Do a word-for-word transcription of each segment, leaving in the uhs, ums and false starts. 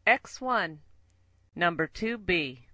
X one, number two B.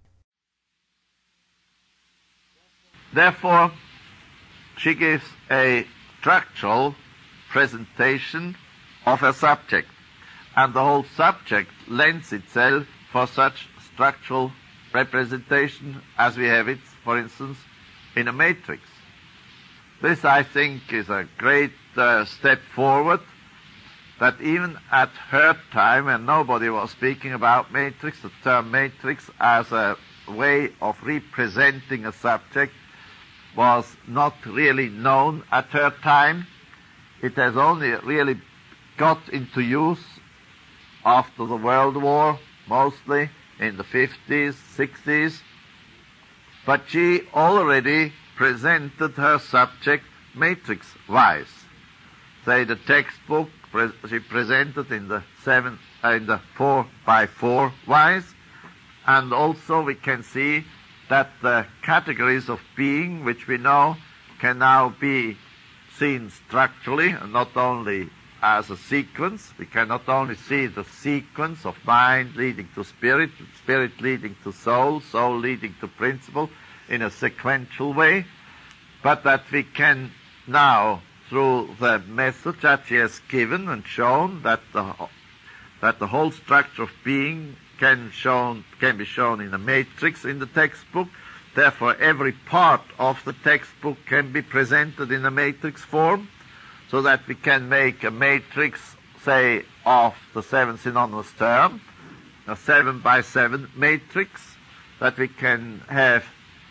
Therefore, she gives a structural presentation of a subject, and the whole subject lends itself for such structural representation as we have it, for instance, in a matrix. This, I think, is a great uh, step forward, that even at her time, when nobody was speaking about matrix, the term matrix as a way of representing a subject was not really known at her time. It has only really got into use after the World War, mostly in the fifties, sixties. But she already presented her subject matrix-wise. Say the textbook she presented in the seven, uh, in the four by four wise, and also we can see that the categories of being, which we know, can now be seen structurally and not only as a sequence. We can not only see the sequence of mind leading to spirit, spirit leading to soul, soul leading to principle in a sequential way, but that we can now, through the message that she has given and shown, that the, that the whole structure of being can, shown, can be shown in a matrix in the textbook. Therefore, every part of the textbook can be presented in a matrix form, so that we can make a matrix, say, of the seven synonymous term, a seven by seven matrix, that we can have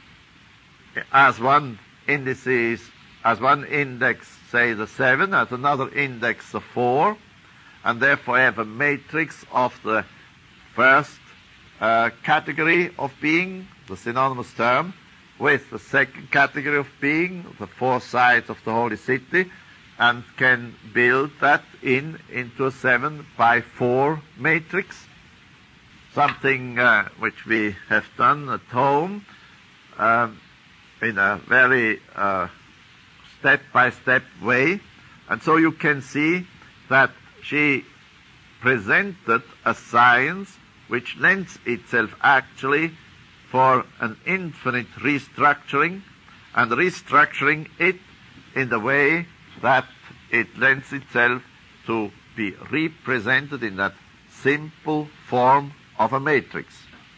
as one indices, as one index, say, the seven, as another index, the four, and therefore have a matrix of the first uh, category of being, the synonymous term, with the second category of being, the four sides of the holy city, and can build that in into a seven by four matrix, something uh, which we have done at home um, in a very uh, step-by-step way. And so you can see that she presented a science which lends itself actually for an infinite restructuring, and restructuring it in the way that it lends itself to be represented in that simple form of a matrix.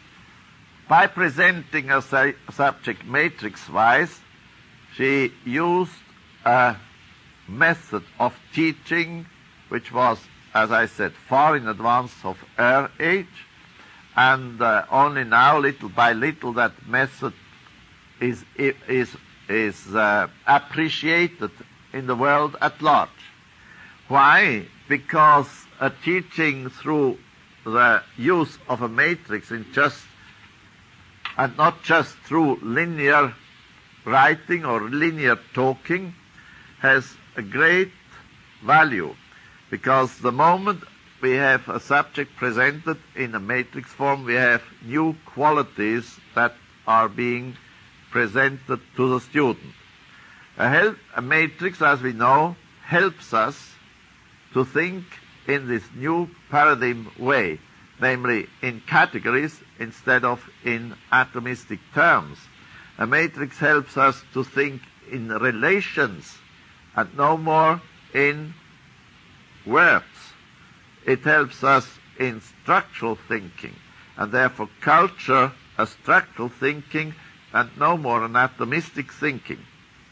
By presenting a su- subject matrix-wise, she used a method of teaching which was, as I said, far in advance of her age, and uh, only now, little by little, that method is is is uh, appreciated in the world at large. Why? Because a teaching through the use of a matrix in just and not just through linear writing or linear talking has a great value, because the moment we have a subject presented in a matrix form, we have new qualities that are being presented to the student. A, help, a matrix, as we know, helps us to think in this new paradigm way, namely in categories instead of in atomistic terms. A matrix helps us to think in relations and no more in words. It helps us in structural thinking, and therefore culture a structural thinking and no more an atomistic thinking.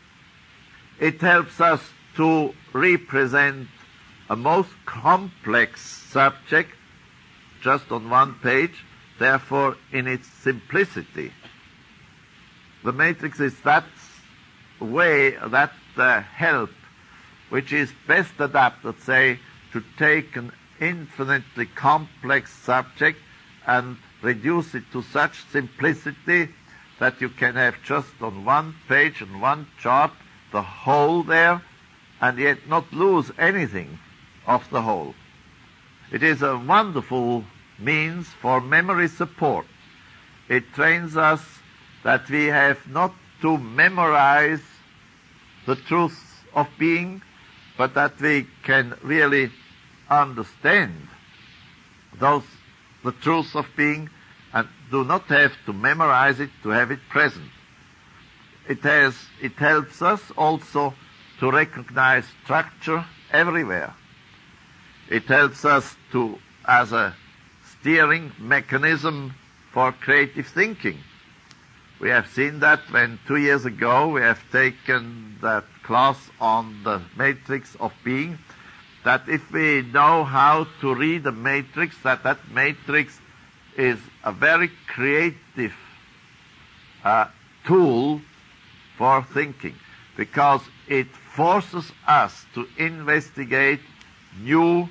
It helps us to represent a most complex subject just on one page, therefore in its simplicity. The matrix is that way, that uh, help, which is best adapted, say, to take an infinitely complex subject and reduce it to such simplicity that you can have just on one page and one chart the whole there, and yet not lose anything of the whole. It is a wonderful means for memory support. It trains us that we have not to memorize the truths of being, but that we can really understand those the truth of being and do not have to memorize it to have it present. It has, it helps us also to recognize structure everywhere. It helps us to, as a steering mechanism for creative thinking. We have seen that when two years ago we have taken that class on the matrix of being, that if we know how to read a matrix, that that matrix is a very creative uh, tool for thinking, because it forces us to investigate new,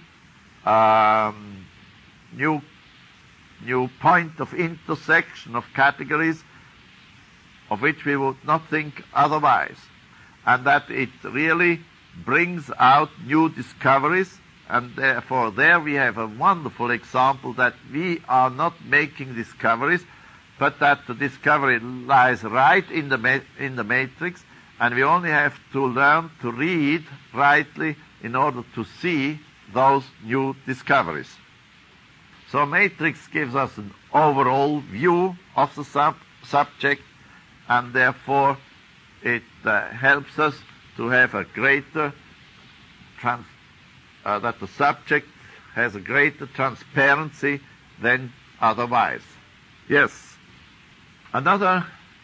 um, new, new point of intersection of categories of which we would not think otherwise, and that it really brings out new discoveries. And therefore there we have a wonderful example that we are not making discoveries, but that the discovery lies right in the ma- in the matrix, and we only have to learn to read rightly in order to see those new discoveries. So matrix gives us an overall view of the sub- subject, and therefore it uh, helps us to have a greater trans- uh, that the subject has a greater transparency than otherwise. Yes. Another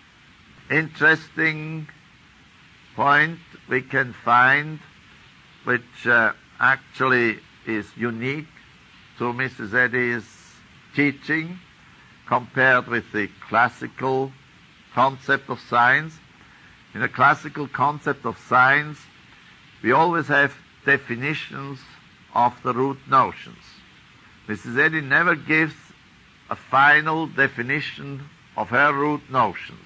interesting point we can find, which uh, actually is unique to Missus Eddy's teaching compared with the classical concept of science. In the classical concept of science, we always have definitions of the root notions. Missus Eddy never gives a final definition of her root notions.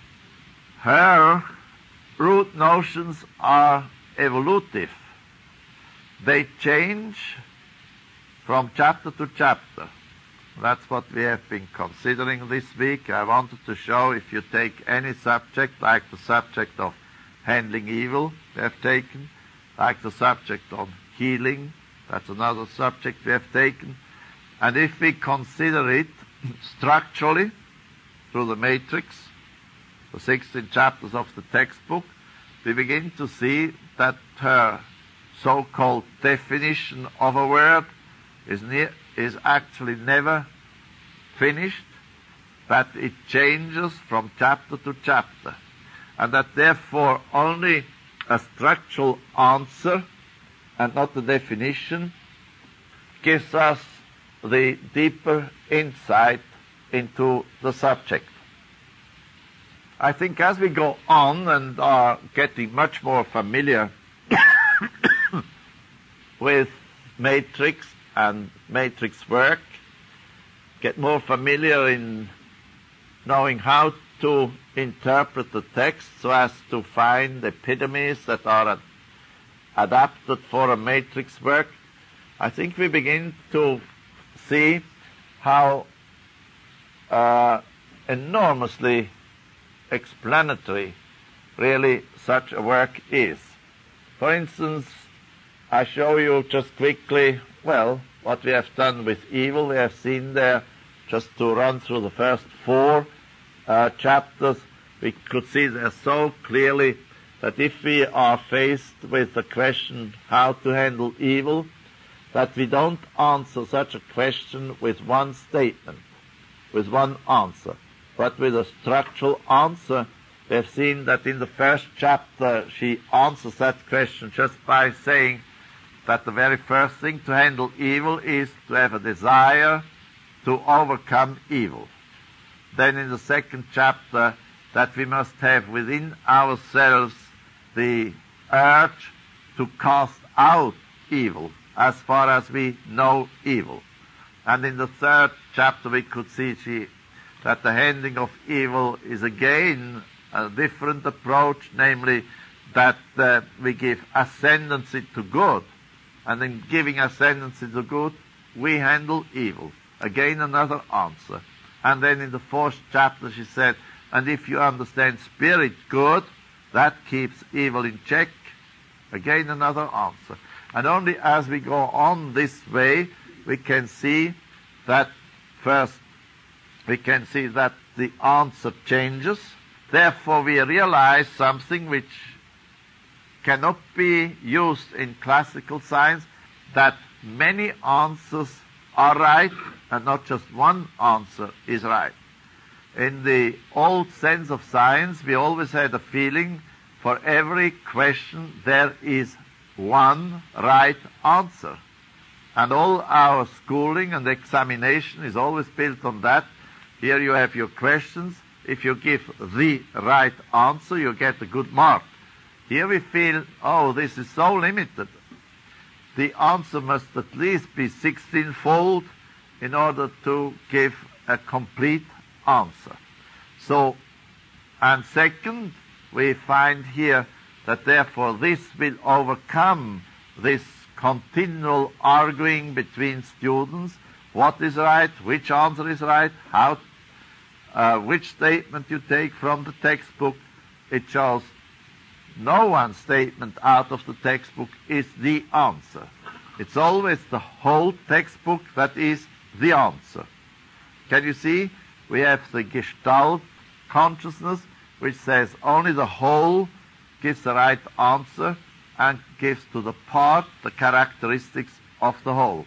Her root notions are evolutive. They change from chapter to chapter. That's what we have been considering this week. I wanted to show, if you take any subject, like the subject of handling evil we have taken, like the subject of healing, that's another subject we have taken, and if we consider it structurally through the matrix, the sixteen chapters of the textbook, we begin to see that her so-called definition of a word is, ne- is actually never finished, but it changes from chapter to chapter, and that therefore only a structural answer and not the definition gives us the deeper insight into the subject. I think as we go on and are getting much more familiar with matrix and matrix work, get more familiar in knowing how to interpret the text so as to find epitomes that are ad- adapted for a matrix work, I think we begin to see how uh, enormously explanatory really such a work is. For instance, I show you just quickly, well, what we have done with evil. We have seen there, just to run through the first four uh, chapters, we could see there so clearly that if we are faced with the question how to handle evil, that we don't answer such a question with one statement, with one answer, but with a structural answer. We have seen that in the first chapter she answers that question just by saying that the very first thing to handle evil is to have a desire to overcome evil. Then in the second chapter, that we must have within ourselves the urge to cast out evil as far as we know evil. And in the third chapter we could see she, that the handling of evil is again a different approach, namely that uh, we give ascendancy to good, and in giving ascendancy to good we handle evil. Again another answer. And then in the fourth chapter she said, and if you understand spirit good, that keeps evil in check. Again another answer. And only as we go on this way we can see that First, we can see that the answer changes. Therefore, we realize something which cannot be used in classical science, that many answers are right and not just one answer is right. In the old sense of science, we always had a feeling for every question there is one right answer. And all our schooling and examination is always built on that. Here you have your questions. If you give the right answer, you get a good mark. Here we feel, oh, this is so limited. The answer must at least be sixteen-fold in order to give a complete answer. So, and second, we find here that therefore this will overcome this continual arguing between students. What is right? Which answer is right? How? Uh, which statement you take from the textbook? It shows no one statement out of the textbook is the answer. It's always the whole textbook that is the answer. Can you see? We have the Gestalt consciousness, which says only the whole gives the right answer and gives to the part the characteristics of the whole.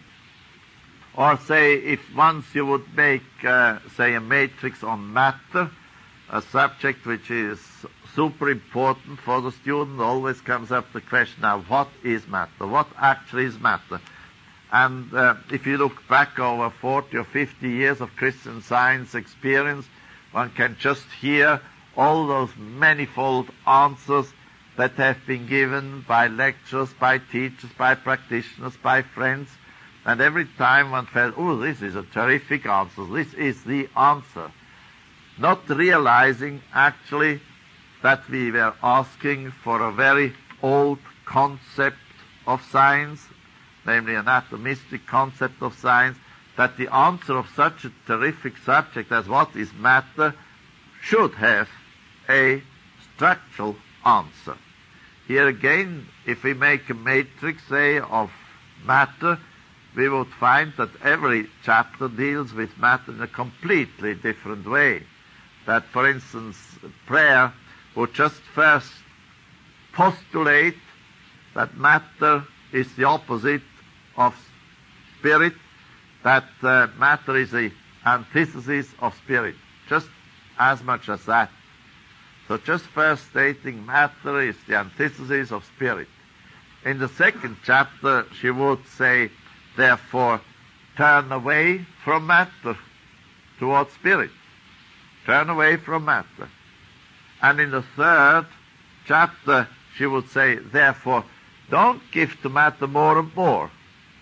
Or say, if once you would make, uh, say, a matrix on matter, a subject which is super important for the student, always comes up the question, now, what is matter? What actually is matter? And uh, if you look back over forty or fifty years of Christian Science experience, one can just hear all those manifold answers that have been given by lecturers, by teachers, by practitioners, by friends. And every time one felt, oh, this is a terrific answer, this is the answer. Not realizing actually that we were asking for a very old concept of science, namely an atomistic concept of science, that the answer of such a terrific subject as what is matter should have a structural answer. Here again, if we make a matrix, say, of matter, we would find that every chapter deals with matter in a completely different way. That, for instance, prayer would just first postulate that matter is the opposite of spirit, that uh, matter is the antithesis of spirit, just as much as that. So just first stating matter is the antithesis of spirit. In the second chapter, she would say, therefore, turn away from matter towards spirit. Turn away from matter. And in the third chapter, she would say, therefore, don't give to matter more and more.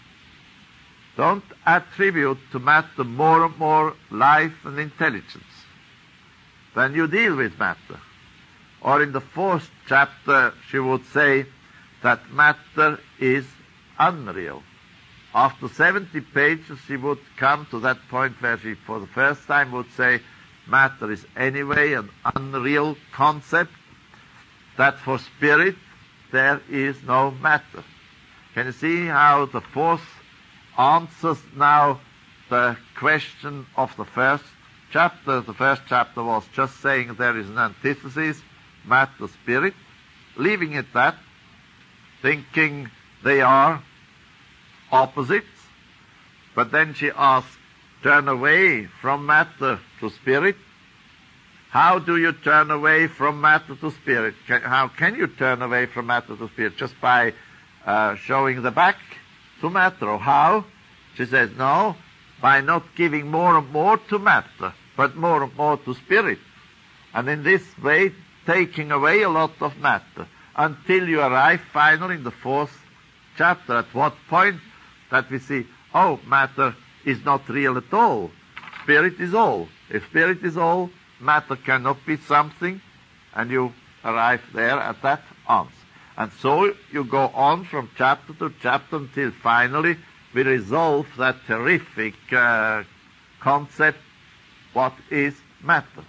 Don't attribute to matter more and more life and intelligence. Then you deal with matter. Or in the fourth chapter, she would say that matter is unreal. After seventy pages, she would come to that point where she, for the first time, would say matter is anyway an unreal concept, that for spirit there is no matter. Can you see how the fourth answers now the question of the first chapter? The first chapter was just saying there is an antithesis, matter, spirit, leaving it that, thinking they are opposites. But then she asks, turn away from matter to spirit. How do you turn away from matter to spirit? Can, how can you turn away from matter to spirit? Just by uh, showing the back to matter. Or how? She says, no, by not giving more and more to matter, but more and more to spirit. And in this way, taking away a lot of matter, until you arrive finally in the fourth chapter, at what point that we see, oh, matter is not real at all. Spirit is all. If spirit is all, matter cannot be something, and you arrive there at that answer. And so you go on from chapter to chapter until finally we resolve that terrific uh, concept, what is matter.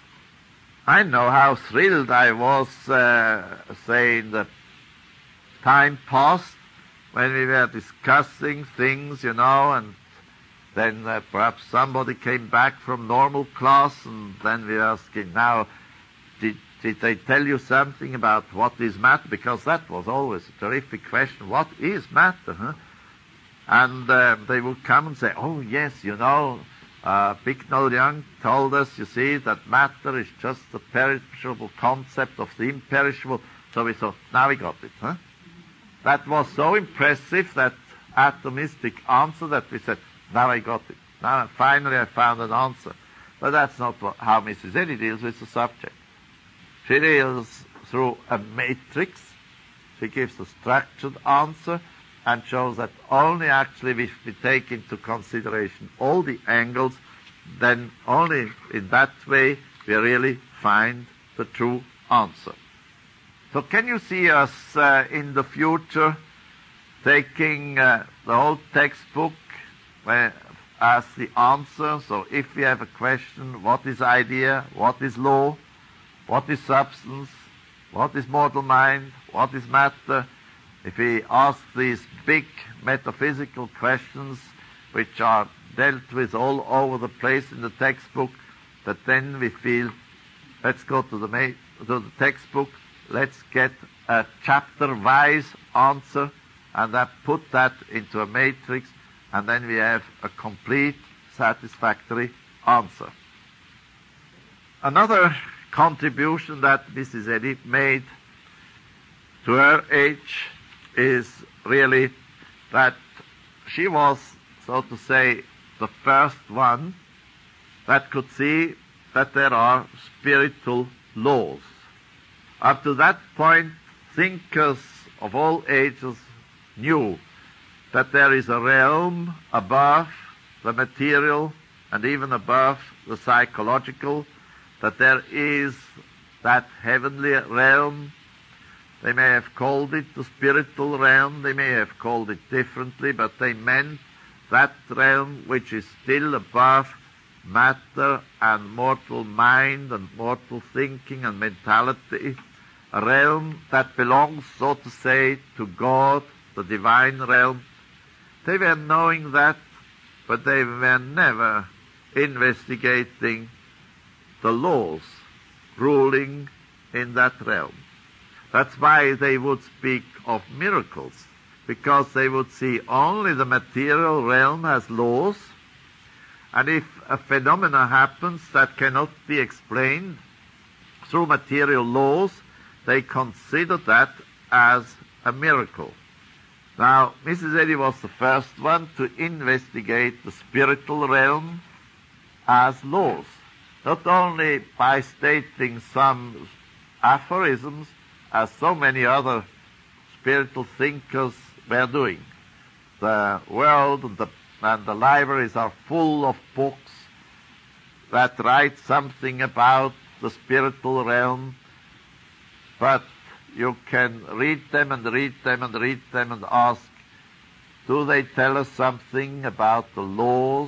I know how thrilled I was, uh, say, in the time past when we were discussing things, you know, and then uh, perhaps somebody came back from normal class, and then we're asking now, did, did they tell you something about what is matter? Because that was always a terrific question. What is matter? Huh? And uh, they would come and say, oh, yes, you know, uh, Bicknell Young told us, you see, that matter is just the perishable concept of the imperishable. So we thought, now we got it. Huh? That was so impressive, that atomistic answer, that we said, now I got it. Now finally I found an answer. But that's not what, how Missus Eddy deals with the subject. She deals through a matrix. She gives a structured answer and shows that only actually if we take into consideration all the angles, then only in that way we really find the true answer. So can you see us uh, in the future taking uh, the whole textbook uh, as the answer? So if we have a question, what is idea, what is law, what is substance, what is mortal mind, what is matter? If we ask these big metaphysical questions, which are dealt with all over the place in the textbook, that then we feel, let's go to the, ma- to the textbook, let's get a chapter-wise answer, and then put that into a matrix, and then we have a complete, satisfactory answer. Another contribution that Missus Eddy made to her age is really that she was, so to say, the first one that could see that there are spiritual laws. Up to that point, thinkers of all ages knew that there is a realm above the material and even above the psychological, that there is that heavenly realm. They may have called it the spiritual realm, they may have called it differently, but they meant that realm which is still above matter and mortal mind and mortal thinking and mentality, a realm that belongs, so to say, to God, the divine realm. They were knowing that, but they were never investigating the laws ruling in that realm. That's why they would speak of miracles, because they would see only the material realm as laws, and if a phenomena happens that cannot be explained through material laws, they consider that as a miracle. Now, Missus Eddy was the first one to investigate the spiritual realm as laws, not only by stating some aphorisms, as so many other spiritual thinkers were doing. The world and the, and the libraries are full of books that write something about the spiritual realm, but you can read them and read them and read them and ask, do they tell us something about the laws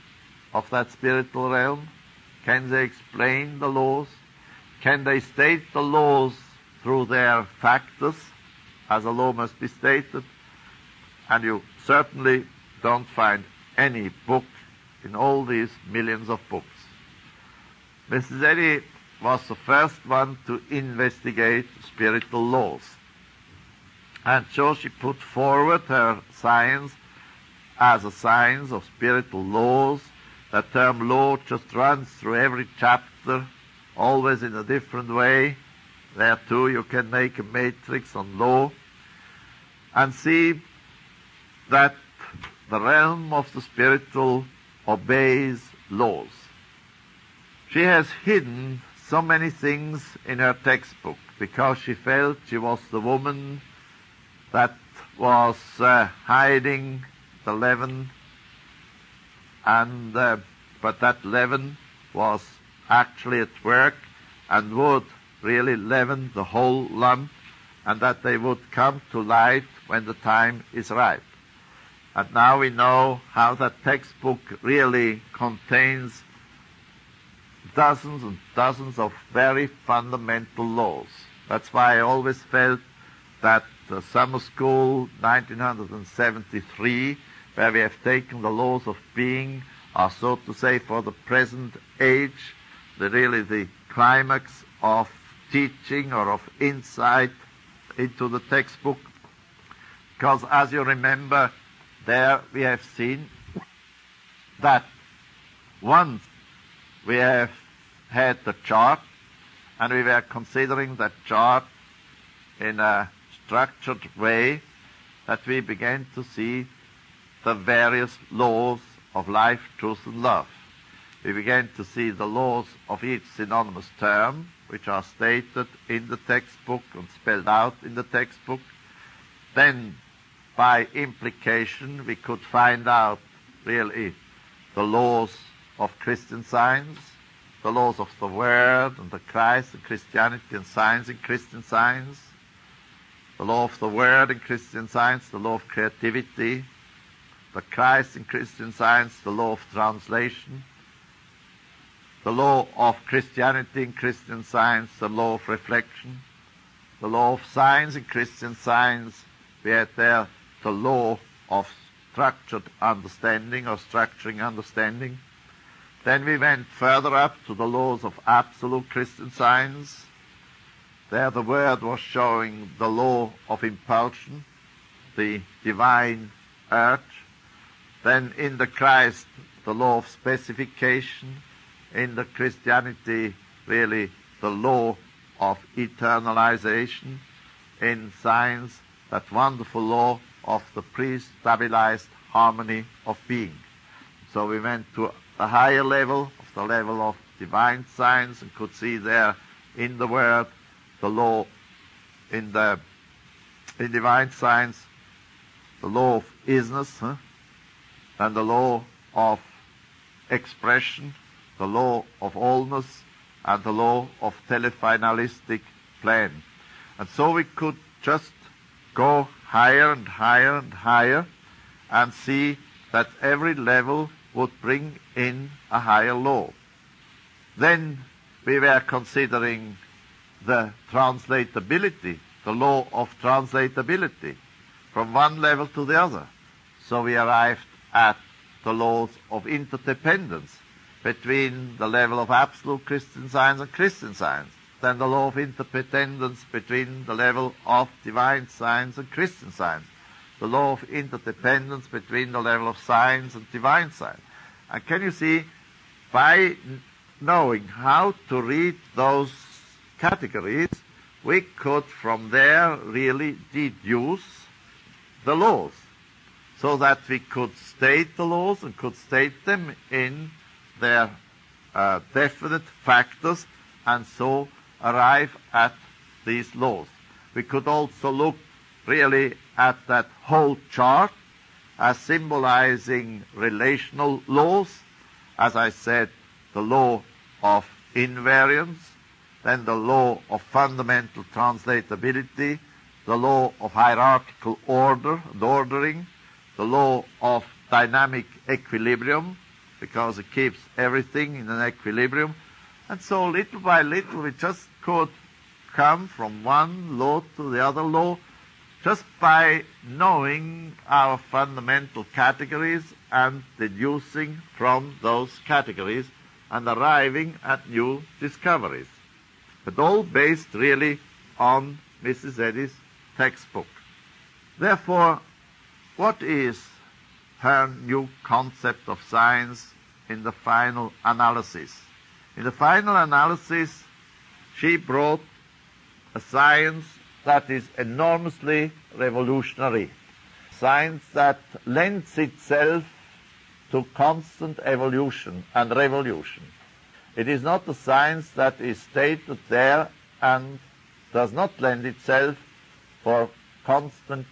of that spiritual realm? Can they explain the laws? Can they state the laws through their factors, as a law must be stated? And you certainly don't find any book in all these millions of books. Missus Eddy was the first one to investigate spiritual laws. And so she put forward her science as a science of spiritual laws. The term law just runs through every chapter, always in a different way. There too you can make a matrix on law and see that the realm of the spiritual obeys laws. She has hidden so many things in her textbook because she felt she was the woman that was uh, hiding the leaven, and uh, but that leaven was actually at work and would really leaven the whole lump, and that they would come to light when the time is ripe. And now we know how that textbook really contains dozens and dozens of very fundamental laws. That's why I always felt that the summer school nineteen seventy-three, where we have taken the laws of being, are so to say for the present age, the really the climax of teaching or of insight into the textbook. Because as you remember, there we have seen that once we have had the chart, and we were considering that chart in a structured way, that we began to see the various laws of life, truth, and love. We began to see the laws of each synonymous term, which are stated in the textbook and spelled out in the textbook. Then, by implication, we could find out really the laws of Christian Science, the laws of the Word and the Christ and Christianity and Science in Christian Science, the law of the Word in Christian Science, the law of creativity, the Christ in Christian Science, the law of translation, the law of Christianity in Christian Science, the law of reflection, the law of science in Christian Science. We had there the law of structured understanding or structuring understanding. Then we went further up to the laws of absolute Christian Science. There the Word was showing the law of impulsion, the divine urge. Then in the Christ, the law of specification. In the Christianity, really the law of eternalization. In science, that wonderful law of the pre-stabilized harmony of being. So we went to the higher level, of the level of divine science, and could see there in the Word the law in the in divine science, the law of isness, huh? and the law of expression, the law of allness, and the law of telefinalistic plan. And so we could just go higher and higher and higher and see that every level would bring in a higher law. Then we were considering the translatability, the law of translatability, from one level to the other. So we arrived at the laws of interdependence between the level of absolute Christian Science and Christian Science. Then the law of interdependence between the level of divine science and Christian Science. The law of interdependence between the level of science and divine science. And can you see, by knowing how to read those categories, we could from there really deduce the laws, so that we could state the laws and could state them in their uh, definite factors, and so arrive at these laws. We could also look really at that whole chart as symbolizing relational laws. As I said, the law of invariance, then the law of fundamental translatability, the law of hierarchical order and ordering, the law of dynamic equilibrium, because it keeps everything in an equilibrium. And so little by little we just could come from one law to the other law just by knowing our fundamental categories and deducing from those categories and arriving at new discoveries. But all based really on Missus Eddy's textbook. Therefore, what is her new concept of science in the final analysis? In the final analysis, she brought a science that is enormously revolutionary, science that lends itself to constant evolution and revolution. It is not a science that is stated there and does not lend itself for constant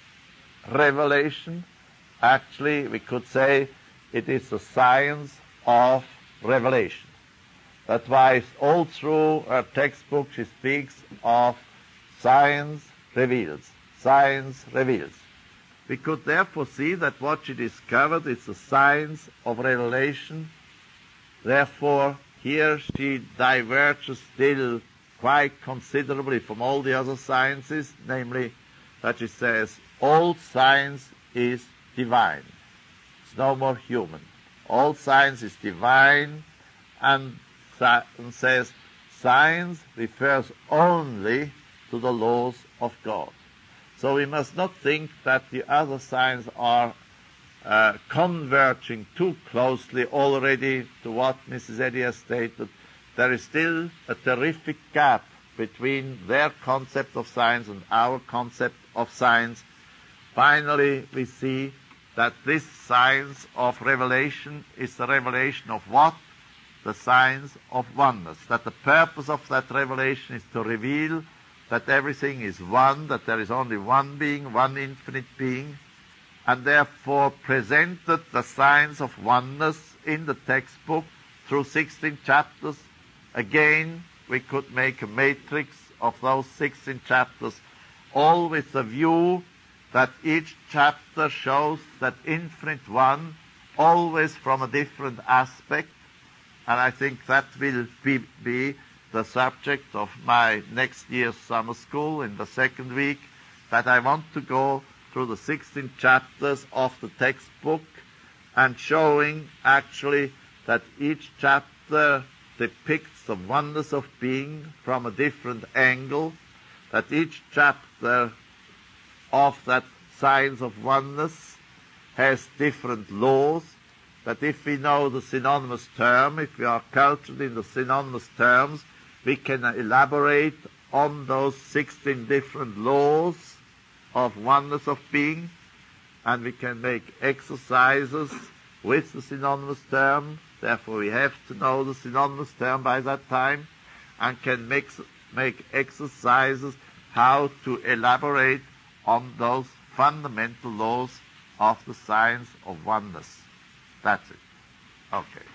revelation. Actually, we could say it is a science of revelation. That's why all through her textbook she speaks of science reveals, science reveals. We could therefore see that what she discovered is a science of revelation. Therefore, here she diverges still quite considerably from all the other sciences, namely that she says all science is divine. It's no more human. All science is divine, and, and says science refers only to the laws of God. So we must not think that the other science are uh, converging too closely already to what Missus Eddy has stated. There is still a terrific gap between their concept of science and our concept of science. Finally, we see that this science of revelation is the revelation of what? The science of oneness. That the purpose of that revelation is to reveal that everything is one, that there is only one being, one infinite being, and therefore presented the science of oneness in the textbook through sixteen chapters. Again, we could make a matrix of those sixteen chapters, all with the view that each chapter shows that infinite one, always from a different aspect. And I think that will be, be the subject of my next year's summer school in the second week, that I want to go through the sixteen chapters of the textbook and showing actually that each chapter depicts the oneness of being from a different angle, that each chapter of that science of oneness has different laws, that if we know the synonymous term, if we are cultured in the synonymous terms, we can elaborate on those sixteen different laws of oneness of being, and we can make exercises with the synonymous term. Therefore, we have to know the synonymous term by that time, and can make, make exercises how to elaborate on those fundamental laws of the science of oneness. That's it. Okay.